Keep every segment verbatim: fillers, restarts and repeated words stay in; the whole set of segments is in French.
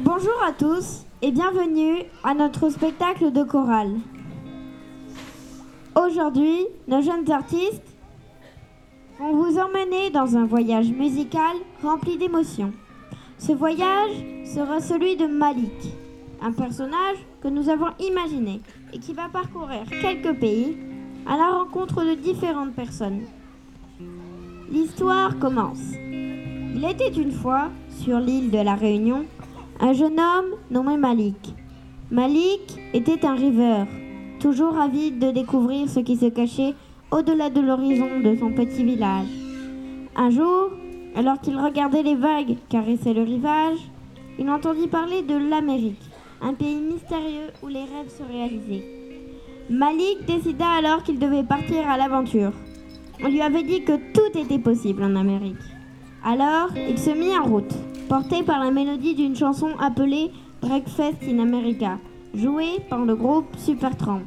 Bonjour à tous et bienvenue à notre spectacle de chorale. Aujourd'hui, nos jeunes artistes vont vous emmener dans un voyage musical rempli d'émotions. Ce voyage sera celui de Malik, un personnage que nous avons imaginé et qui va parcourir quelques pays à la rencontre de différentes personnes. L'histoire commence. Il était une fois, sur l'île de la Réunion, un jeune homme nommé Malik. Malik était un rêveur, toujours avide de découvrir ce qui se cachait au-delà de l'horizon de son petit village. Un jour, alors qu'il regardait les vagues caresser le rivage, il entendit parler de l'Amérique, un pays mystérieux où les rêves se réalisaient. Malik décida alors qu'il devait partir à l'aventure. On lui avait dit que tout était possible en Amérique. Alors, il se mit en route, porté par la mélodie d'une chanson appelée Breakfast in America, jouée par le groupe Supertramp.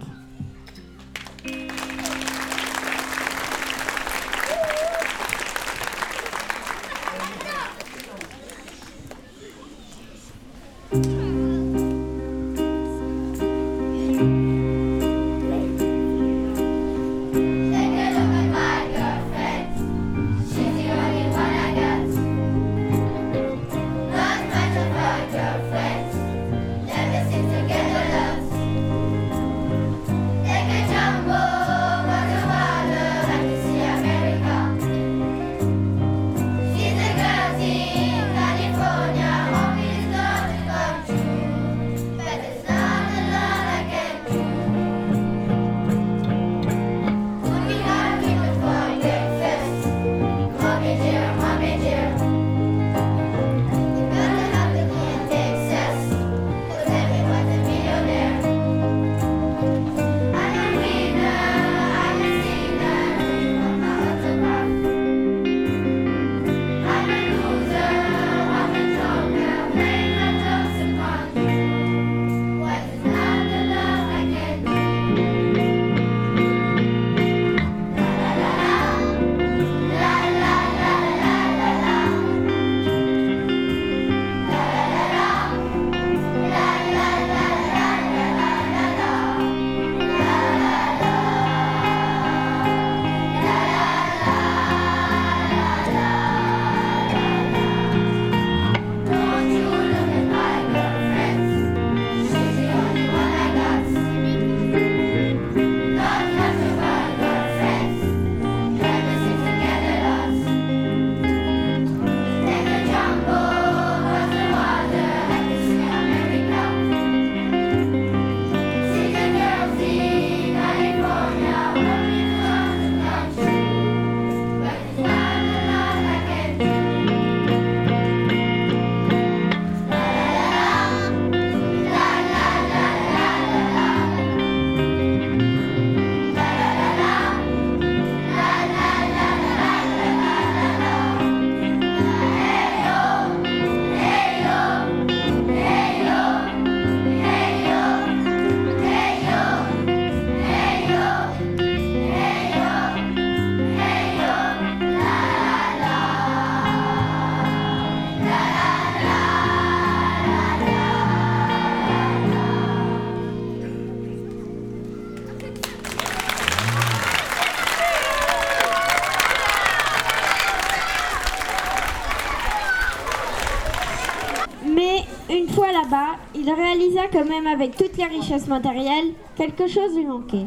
Une fois là-bas, il réalisa que même avec toutes les richesses matérielles, quelque chose lui manquait.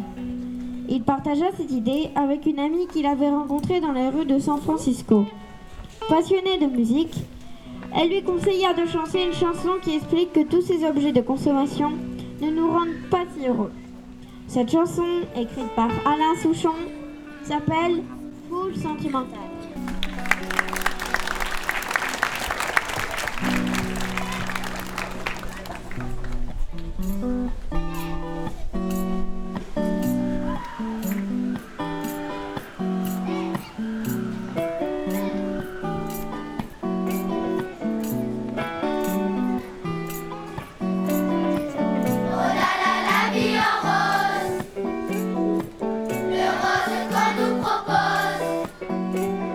Il partagea cette idée avec une amie qu'il avait rencontrée dans les rues de San Francisco. Passionnée de musique, elle lui conseilla de chanter une chanson qui explique que tous ces objets de consommation ne nous rendent pas si heureux. Cette chanson, écrite par Alain Souchon, s'appelle « Foule sentimentale ». Le rose qu'on nous propose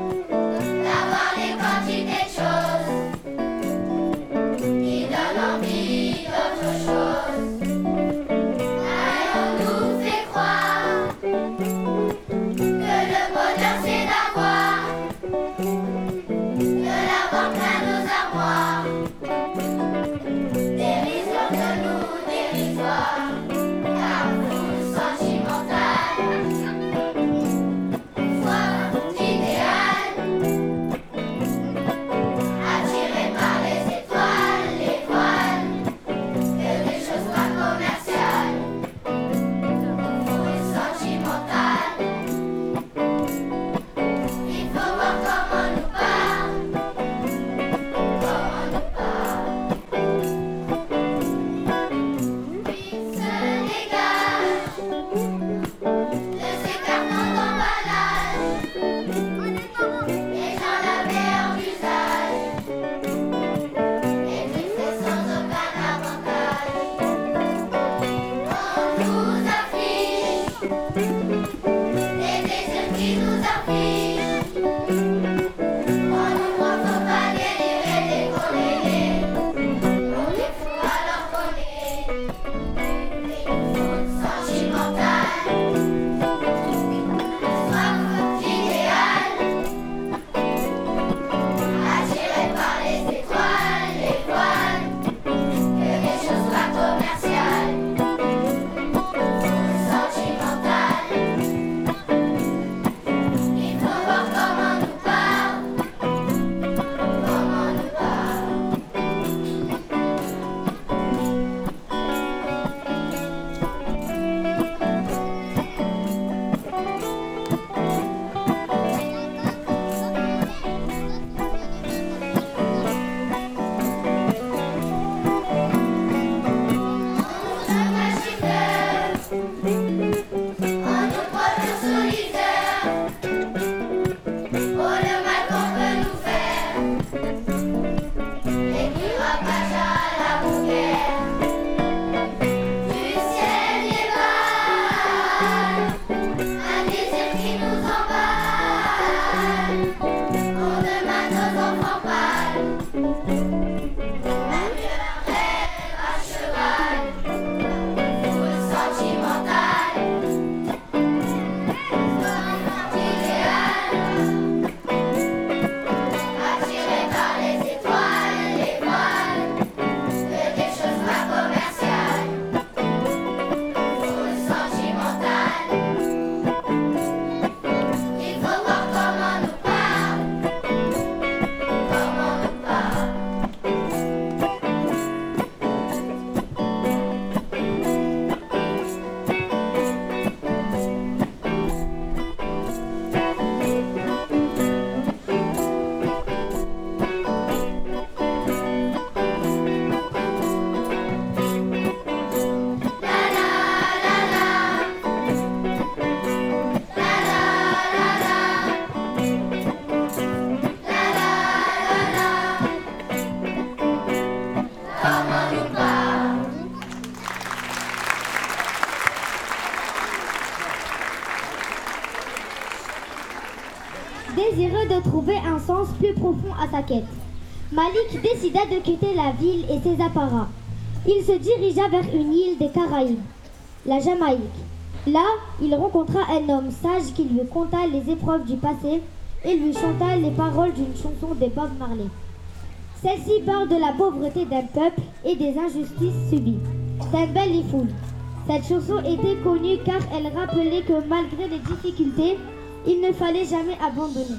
Désireux de trouver un sens plus profond à sa quête, Malik décida de quitter la ville et ses apparats. Il se dirigea vers une île des Caraïbes, la Jamaïque. Là, il rencontra un homme sage qui lui conta les épreuves du passé et lui chanta les paroles d'une chanson de Bob Marley. Celle-ci parle de la pauvreté d'un peuple et des injustices subies. Tembel Fool. Cette chanson était connue car elle rappelait que malgré les difficultés, il ne fallait jamais abandonner.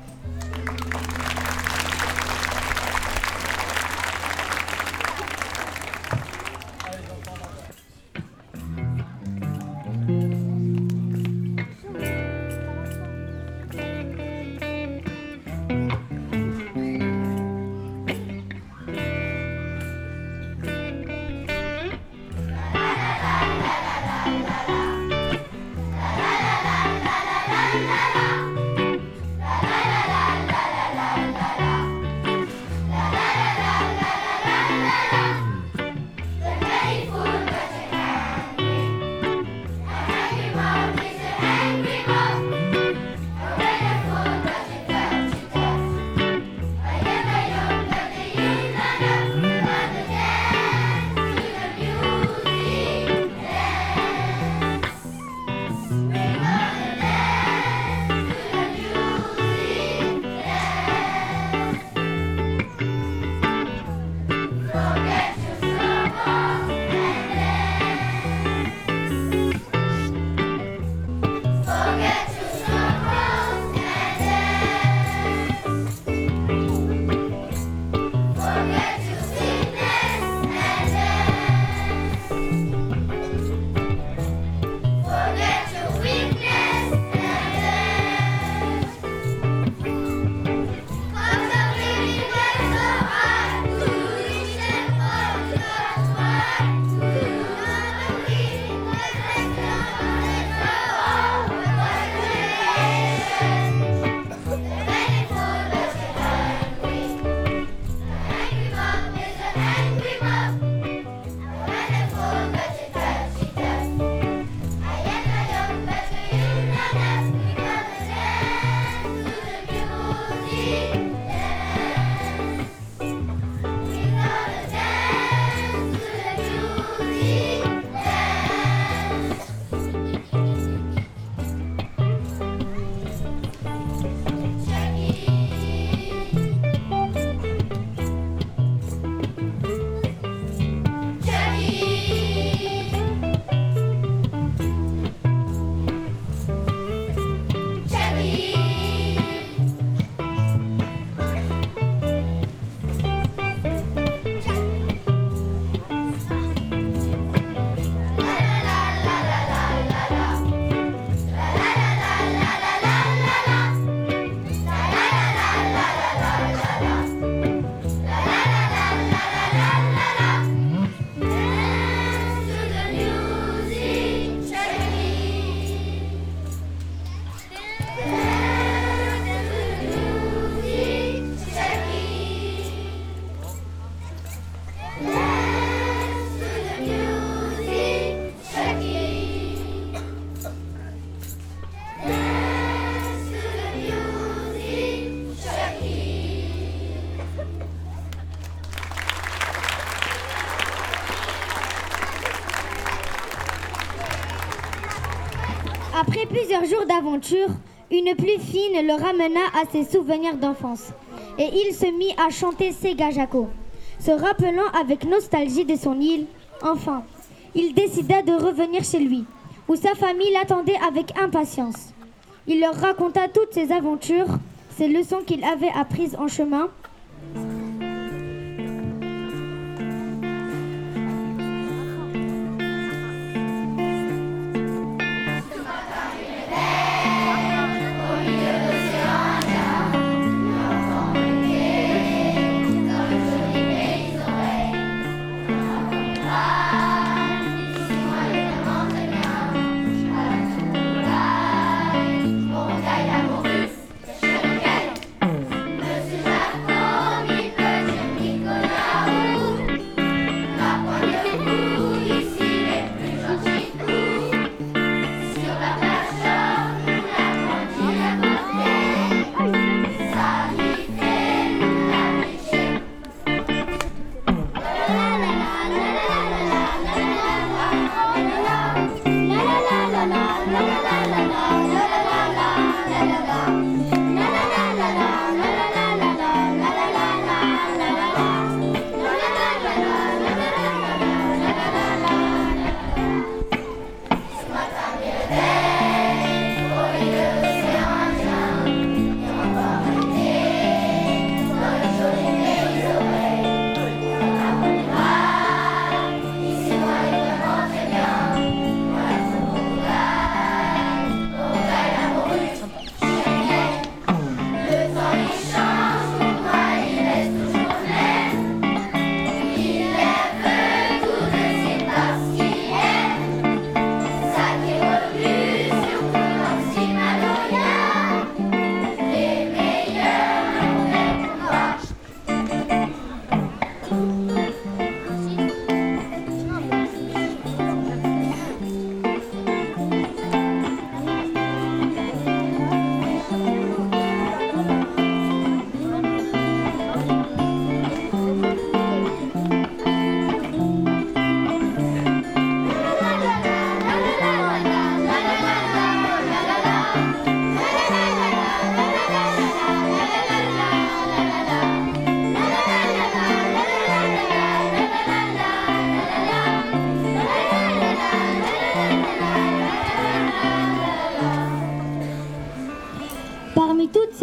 Après plusieurs jours d'aventure, une pluie fine le ramena à ses souvenirs d'enfance. Et il se mit à chanter Sega Jaco. Se rappelant avec nostalgie de son île, enfin, il décida de revenir chez lui, où sa famille l'attendait avec impatience. Il leur raconta toutes ses aventures, ses leçons qu'il avait apprises en chemin. Monsieur Japon,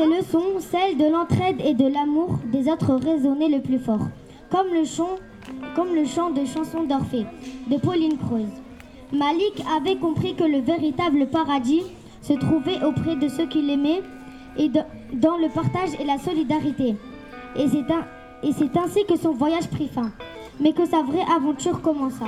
ces leçons, celles de l'entraide et de l'amour des autres résonnaient le plus fort, comme le chant, comme le chant de chansons d'Orphée, de Pauline Croze. Malik avait compris que le véritable paradis se trouvait auprès de ceux qu'il aimait et de, dans le partage et la solidarité. Et c'est, un, et c'est ainsi que son voyage prit fin, mais que sa vraie aventure commença.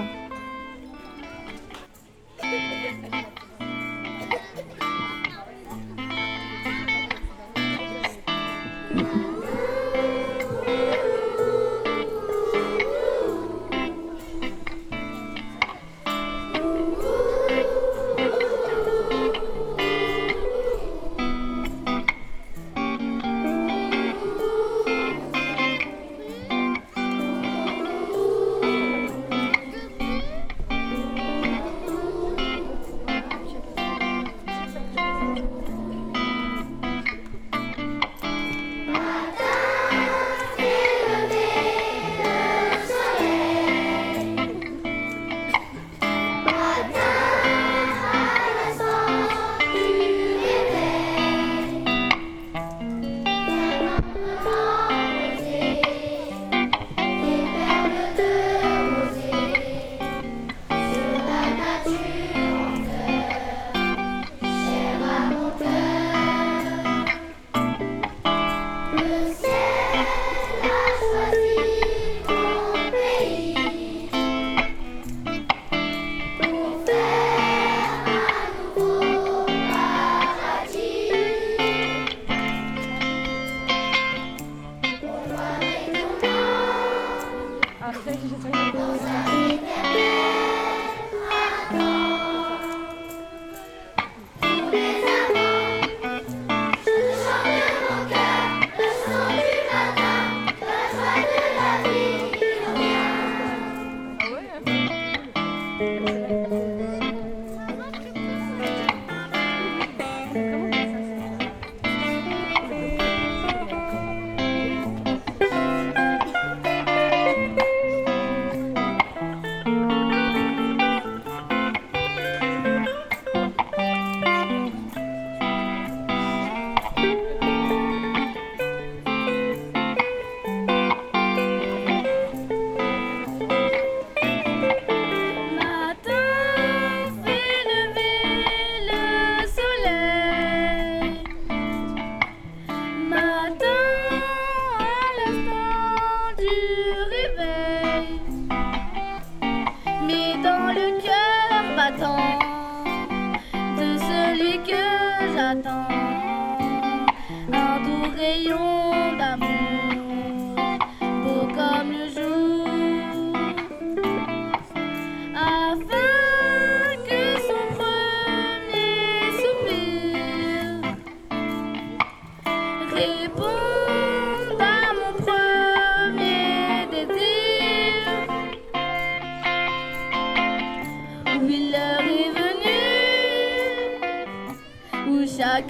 Chaque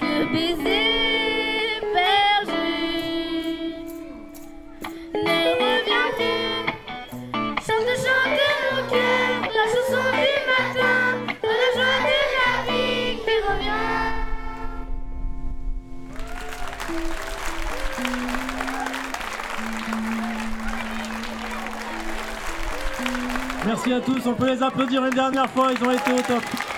baiser perdu ne revient plus. Chante, chante mon cœur, la chanson du matin, de la joie de la vie qui revient. Merci à tous, on peut les applaudir une dernière fois, ils ont été au top.